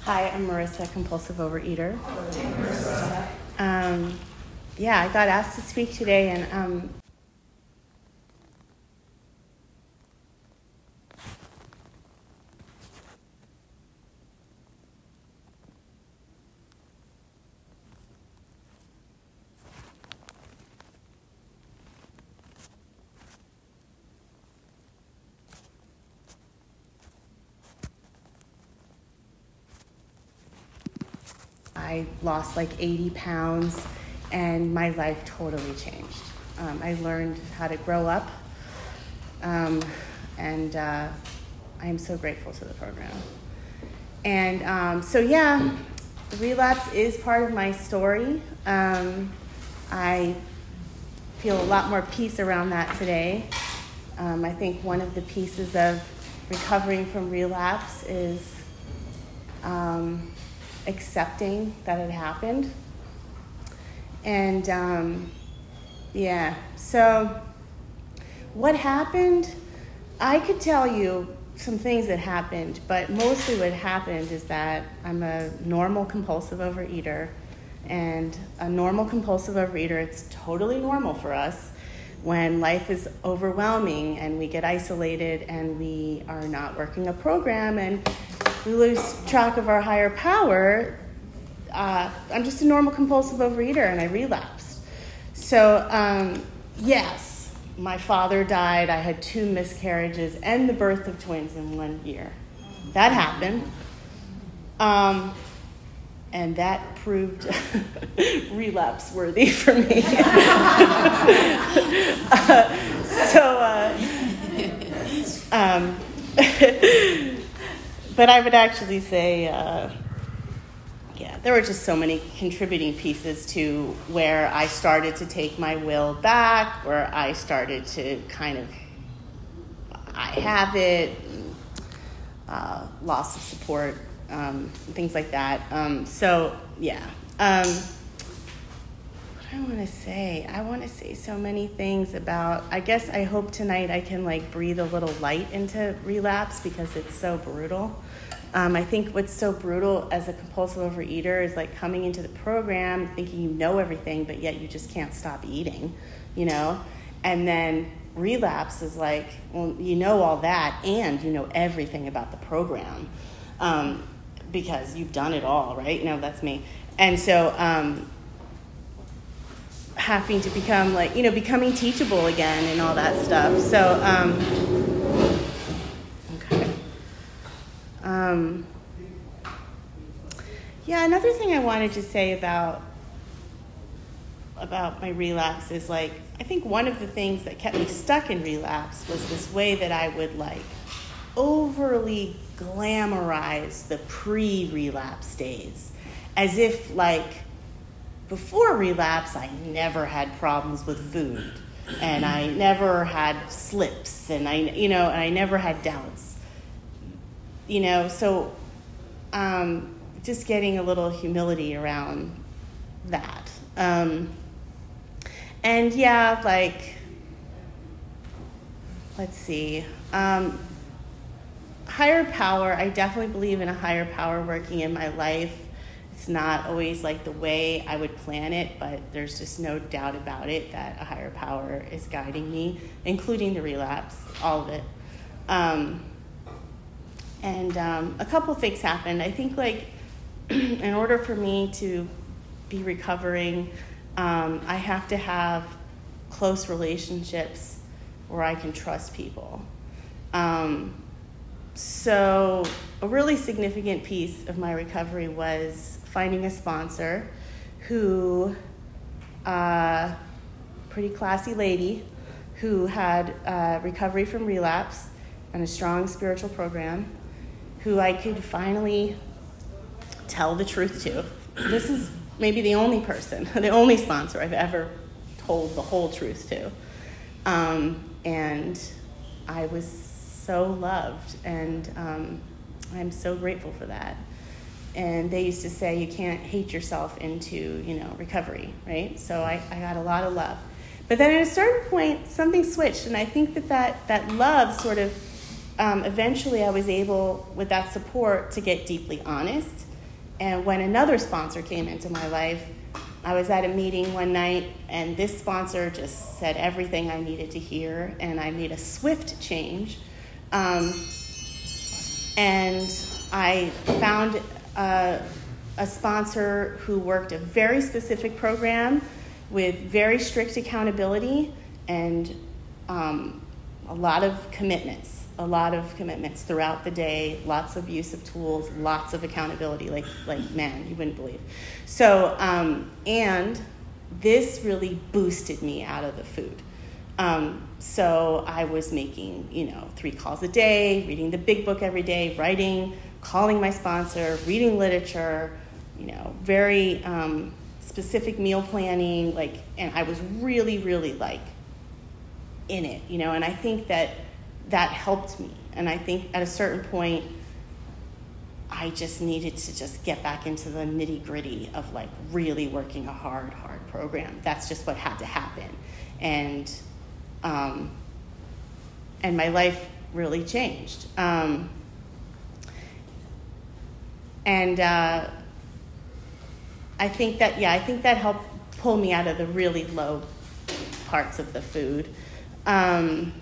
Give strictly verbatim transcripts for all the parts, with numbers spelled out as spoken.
Hi, I'm Marissa, compulsive overeater. Um, yeah, I got asked to speak today, and um, I lost like eighty pounds, and my life totally changed. Um, I learned how to grow up, um, and uh, I am so grateful to the program. And um, so, yeah, relapse is part of my story. Um, I feel a lot more peace around that today. Um, I think one of the pieces of recovering from relapse is um, accepting that it happened. And um, yeah, so what happened, I could tell you some things that happened, but mostly what happened is that I'm a normal compulsive overeater, and a normal compulsive overeater, it's totally normal for us when life is overwhelming and we get isolated and we are not working a program and we lose track of our higher power. Uh, I'm just a normal compulsive overeater, and I relapsed. So, um, yes, my father died. I had two miscarriages and the birth of twins in one year. That happened. Um, and that proved relapse worthy for me. uh, so, uh, um, but I would actually say, uh, yeah, there were just so many contributing pieces to where I started to take my will back, where I started to kind of, I have it, uh, loss of support, um, things like that. Um, so, yeah. Um, what do I want to say? I want to say so many things about, I guess I hope tonight I can like breathe a little light into relapse because it's so brutal. Um, I think what's so brutal as a compulsive overeater is like coming into the program thinking you know everything, but yet you just can't stop eating, you know? And then relapse is like, well, you know all that and you know everything about the program um, because you've done it all, right? No, that's me. And so um, having to become like, you know, becoming teachable again and all that stuff. So, um, Um, yeah, another thing I wanted to say about about my relapse is like, I think one of the things that kept me stuck in relapse was this way that I would like overly glamorize the pre-relapse days, as if like before relapse I never had problems with food, and I never had slips, and I, you know, and I never had doubts. You know, so um, just getting a little humility around that. Um, and yeah, like, let's see. Um, higher power, I definitely believe in a higher power working in my life. It's not always like the way I would plan it, but there's just no doubt about it that a higher power is guiding me, including the relapse, all of it. Um, And um, a couple things happened. I think, like, in order for me to be recovering, um, I have to have close relationships where I can trust people. Um, so a really significant piece of my recovery was finding a sponsor who, uh, pretty classy lady, who had uh, recovery from relapse and a strong spiritual program, who I could finally tell the truth to. This is maybe the only person, the only sponsor I've ever told the whole truth to. Um, and I was so loved, and um, I'm so grateful for that. And they used to say you can't hate yourself into, you know, recovery, right? So I, I got a lot of love. But then at a certain point, something switched, and I think that that, that love sort of, um, eventually I was able, with that support, to get deeply honest and when another sponsor came into my life, I was at a meeting one night, and this sponsor just said everything I needed to hear, and I made a swift change. Um, and I found uh, a sponsor who worked a very specific program with very strict accountability and um, a lot of commitments, a lot of commitments throughout the day, lots of use of tools, lots of accountability, like, like man, you wouldn't believe. So, um, and this really boosted me out of the food. Um, so I was making, you know, three calls a day, reading the big book every day, writing, calling my sponsor, reading literature, you know, very um, specific meal planning, like, and I was really, really like in it, you know, and I think that that helped me. And I think at a certain point, I just needed to just get back into the nitty gritty of like really working a hard, hard program. That's just what had to happen. And, um, and my life really changed. Um, and, uh, I think that, yeah, I think that helped pull me out of the really low parts of the food. Um,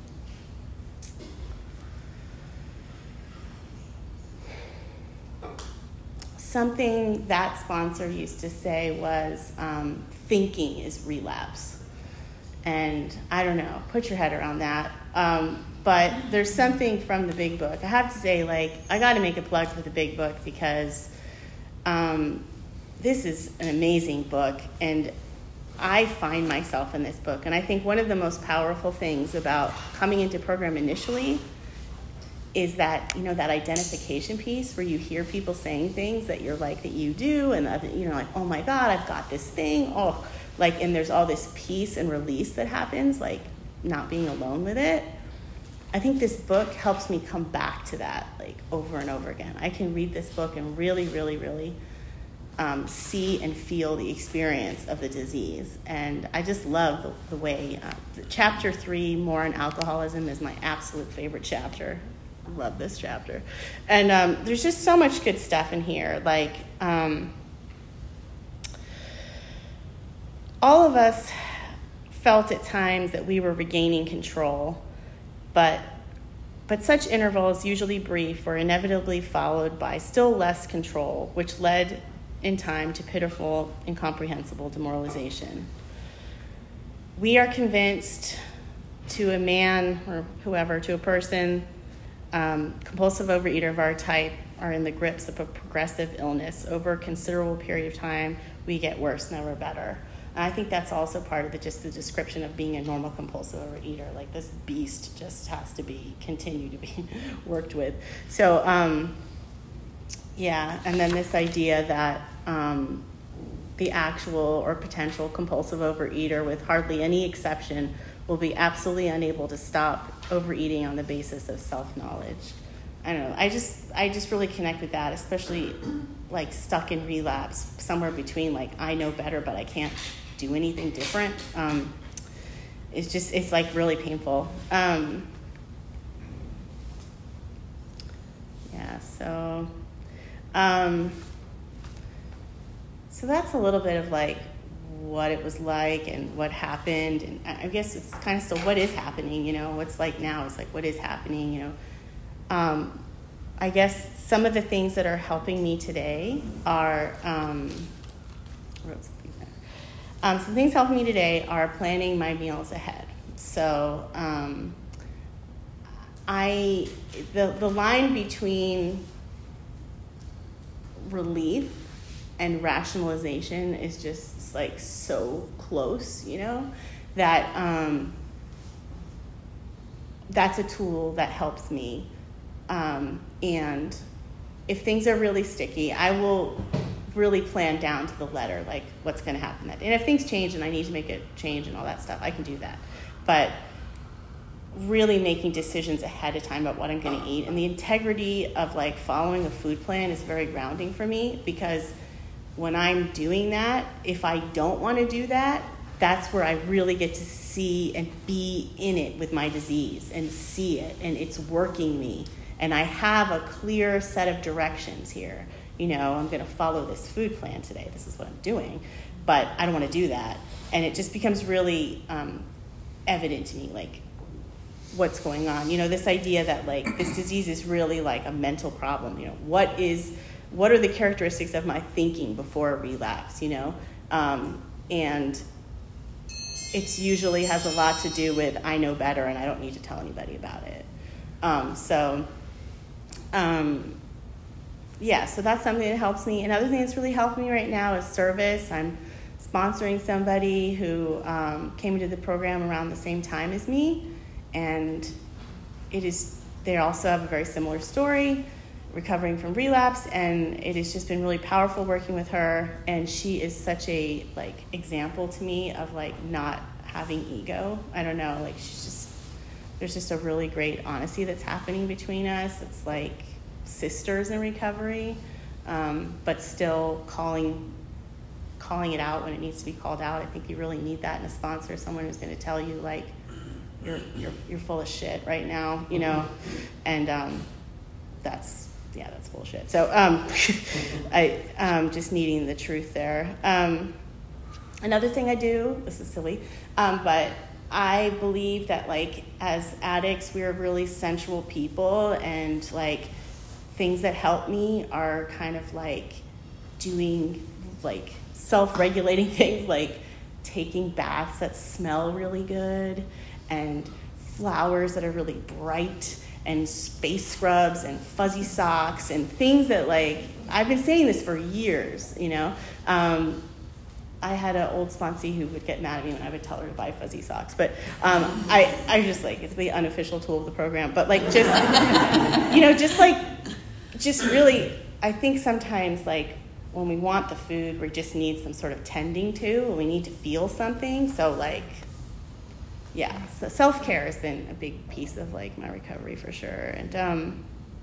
something that sponsor used to say was, um, thinking is relapse. And I don't know, put your head around that. Um, but there's something from the big book. I have to say, like, I got to make a plug for the big book because, um, this is an amazing book, and I find myself in this book. And I think one of the most powerful things about coming into program initially is that, you know, that identification piece where you hear people saying things that you're like, that you do, and, you know, like, oh my God, I've got this thing. Oh, like, and there's all this peace and release that happens, like not being alone with it. I think this book helps me come back to that, like, over and over again. I can read this book and really, really, really Um, see and feel the experience of the disease. And I just love the, the way, uh, the chapter three, More on Alcoholism, is my absolute favorite chapter. I love this chapter. And um, there's just so much good stuff in here. Like, um, all of us felt at times that we were regaining control, but But such intervals, usually brief, were inevitably followed by still less control, which led in time to pitiful, incomprehensible demoralization. We are convinced to a man or whoever, to a person, um, compulsive overeater of our type are in the grips of a progressive illness. Over a considerable period of time, we get worse, never better. And I think that's also part of the, just the description of being a normal compulsive overeater. Like, this beast just has to be, continue to be worked with. So, um, yeah, and then this idea that um, the actual or potential compulsive overeater, with hardly any exception, will be absolutely unable to stop overeating on the basis of self-knowledge. I don't know. I just I just really connect with that, especially like stuck in relapse, somewhere between like I know better, but I can't do anything different. Um, it's just it's like really painful. Um, yeah. So. Um, so that's a little bit of like what it was like and what happened, and I guess it's kind of still what is happening. You know, what's like now is like what is happening. You know. Um, I guess some of the things that are helping me today are, um, um, some things helping me today are planning my meals ahead. So um, I, the, the line between relief and rationalization is just like so close, you know, that um, that's a tool that helps me. Um, and if things are really sticky, I will really plan down to the letter, like what's going to happen that day. And if things change and I need to make a change and all that stuff, I can do that. But really making decisions ahead of time about what I'm going to eat, and the integrity of like following a food plan is very grounding for me, because when I'm doing that, if I don't want to do that, that's where I really get to see and be in it with my disease and see it, and it's working me. And I have a clear set of directions here. you know, I'm going to follow this food plan today. This is what I'm doing. But I don't want to do that. And it just becomes really um, evident to me, like, what's going on. You know, this idea that, like, this disease is really like a mental problem. You know, what is, what are the characteristics of my thinking before a relapse, you know? Um, and it usually has a lot to do with I know better and I don't need to tell anybody about it. Um, so, um, yeah, so that's something that helps me. Another thing that's really helped me right now is service. I'm sponsoring somebody who um, came into the program around the same time as me, and it is, they also have a very similar story, recovering from relapse, and it has just been really powerful working with her, and she is such a, like, example to me of, like, not having ego. I don't know, like, she's just, there's just a really great honesty that's happening between us. It's like sisters in recovery, um, but still calling calling it out when it needs to be called out. I think you really need that in a sponsor, someone who's going to tell you, like, you're you're you're full of shit right now, you know, and um, that's yeah, that's bullshit. So um, I um, just needing the truth there. Um, another thing I do, this is silly, um, but I believe that, like, as addicts, we're really sensual people, and, like, things that help me are kind of like doing, like, self-regulating things, like taking baths that smell really good, and flowers that are really bright, and space scrubs, and fuzzy socks, and things that, like, I've been saying this for years, you know. Um, I had an old sponsee who would get mad at me when I would tell her to buy fuzzy socks, but um, I, I just, like, it's the unofficial tool of the program, but, like, just, you know, just, like, just really, I think sometimes, like, when we want the food, we just need some sort of tending to, we need to feel something, so, like, yeah, so self-care has been a big piece of, like, my recovery for sure, and, um,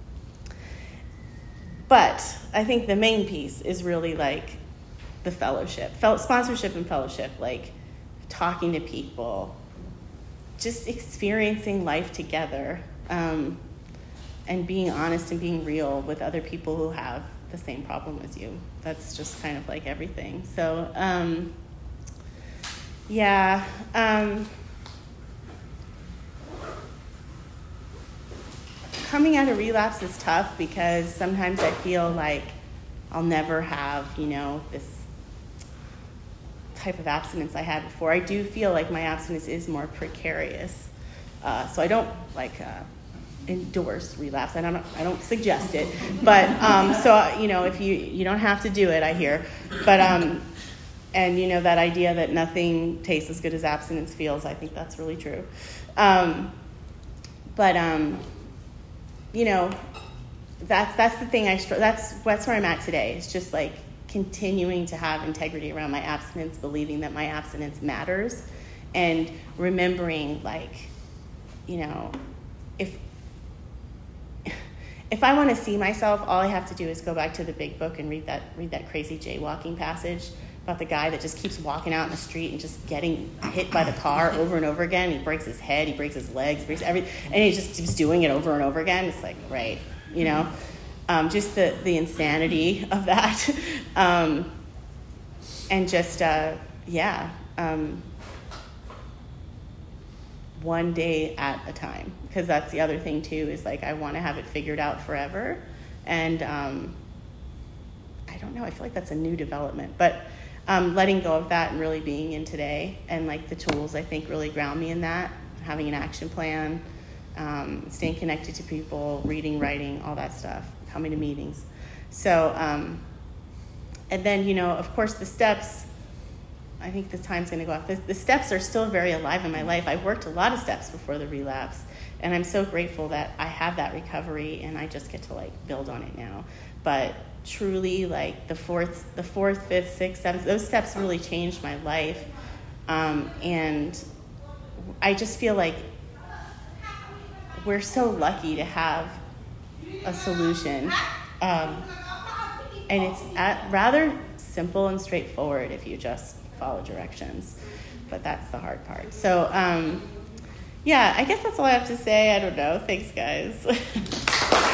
but I think the main piece is really, like, the fellowship, Fel- sponsorship and fellowship, like talking to people, just experiencing life together, um, and being honest and being real with other people who have the same problem as you. That's just kind of like everything. So, um, yeah. Um, coming out of relapse is tough because sometimes I feel like I'll never have, you know, this type of abstinence I had before. I do feel like my abstinence is more precarious. Uh, so I don't, like, uh, endorse relapse, and I don't, I don't suggest it. But, um, so, you know, if you, you don't have to do it, I hear. But, um, and, you know, that idea that nothing tastes as good as abstinence feels, I think that's really true. Um, but, um, you know, that's, that's the thing I, str- that's, that's where I'm at today. It's just, like, continuing to have integrity around my abstinence, believing that my abstinence matters, and remembering, like, you know, if if I want to see myself, all I have to do is go back to the big book and read that read that crazy jaywalking passage about the guy that just keeps walking out in the street and just getting hit by the car over and over again. He breaks his head, he breaks his legs, he breaks everything, and he just keeps doing it over and over again. It's like, right, you know? Um, just the, the insanity of that. um, and just, uh, yeah, um, one day at a time. Because that's the other thing, too, is, like, I want to have it figured out forever. And um, I don't know, I feel like that's a new development. But um, letting go of that and really being in today, and, like, the tools, I think, really ground me in that. Having an action plan, um, staying connected to people, reading, writing, all that stuff. Coming to meetings. So, um, and then, you know, of course, the steps, I think the time's going to go off. The, the steps are still very alive in my life. I've worked a lot of steps before the relapse, and I'm so grateful that I have that recovery, and I just get to, like, build on it now. But truly, like, the fourth, the fourth, fifth, sixth, seventh, those steps really changed my life. Um, and I just feel like we're so lucky to have a solution, um, and it's at, rather simple and straightforward if you just follow directions, but that's the hard part. So um, yeah, I guess that's all I have to say. I don't know. Thanks, guys.